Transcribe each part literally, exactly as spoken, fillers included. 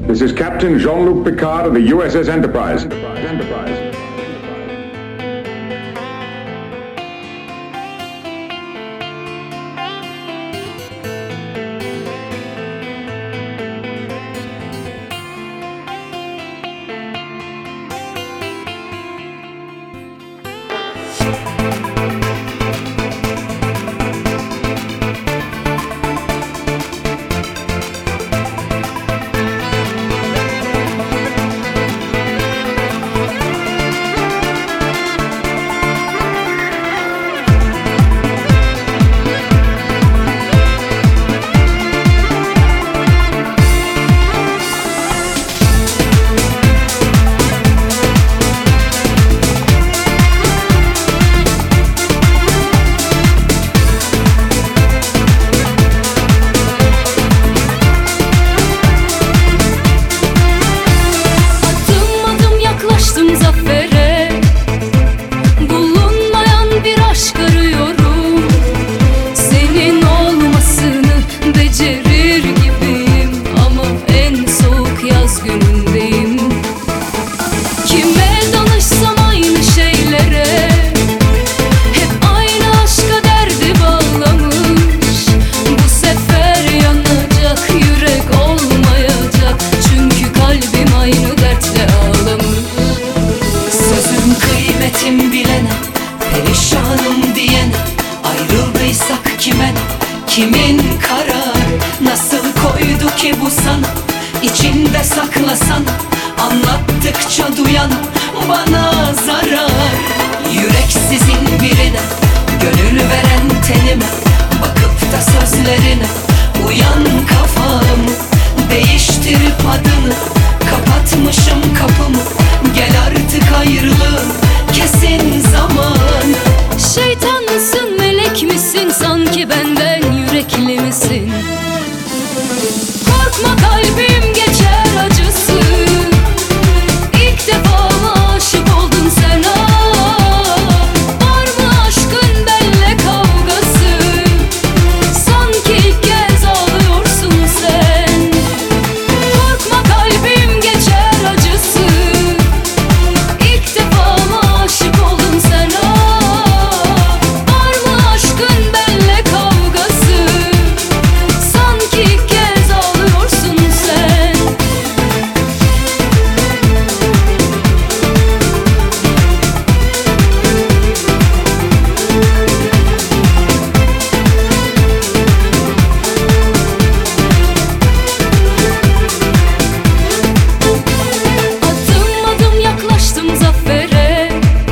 This is Captain Jean-Luc Picard of the U S S Enterprise. Enterprise. Perişanım diyene ayrıldıysak kime, kimin karar nasıl koydu ki bu sana? İçinde saklasana, anlattıkça duyan bana zarar. Yüreksizin birine, gönül veren tenime, bakıp da sözlerine uyan kafamı, değiştirip adını, kapatmışım kapımı. Gel artık ayrılığın kesin zaman. Şeytan mısın, melek misin, sanki benden yürekli misin? Korkma, kalbim geçer acısı. İlk defa mı aşık oldun sen? Aa, var mı aşkın benle kavgası? Sanki ilk kez ağlıyorsun sen. Korkma, kalbim geçer acısı. İlk defa mı aşık oldun sen? Aa, var mı aşkın benle kavgası? Sanki ilk kez ağlıyorsun sen. Adım adım yaklaştım zafere.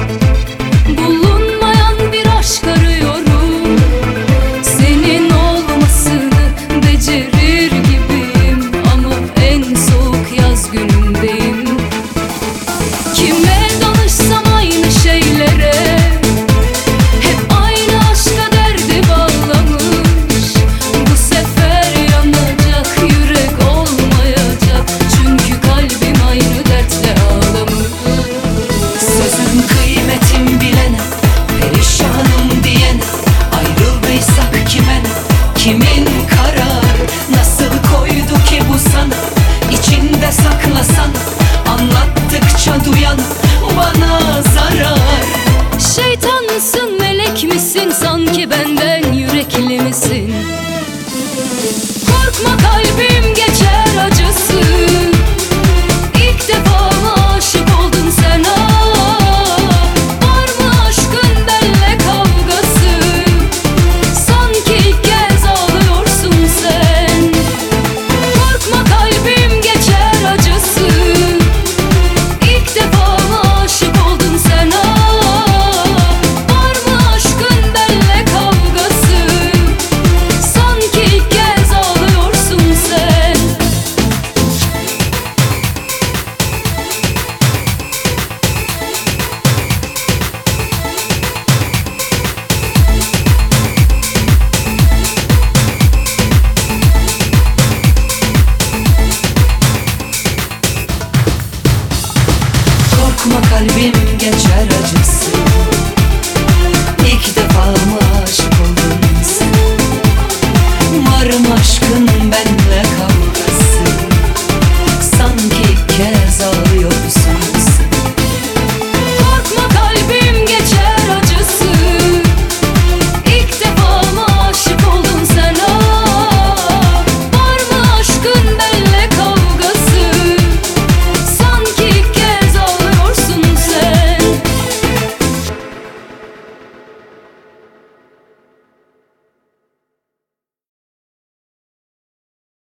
Bulunmayan bir aşk arıyorum. Senin olmasını becerir gibiyim, ama en soğuk yaz günündeyim. Kime danışsam aynı şeylere, hep aynı aşka derdi bağlamış. Bu sefer yanacak yürek olmayacak, çünkü kalbim aynı dertle ağlamış. Sözün kıymetim bilene, perişanım diyene ayrıldıysak kime, kimin karar nasıl koydu ki bu sana? İçinde saklasana, anlattıkça duyan bana zarar. Şeytan mısın, melek misin, sanki benden yürekli misin? Korkma, kalbim geçer acısı. İlk defa mı aşık oldun sen? Aa, var mı aşkın benle kavgası? Sanki ilk kez ağlıyorsun sen. Korkma, kalbim geçer acısı. İlk defa mı aşık oldun sen? Aa, var mı aşkın benle kavgası? Sanki ilk kez ağlıyorsun sen. Korkma, kalbim geçer acısı.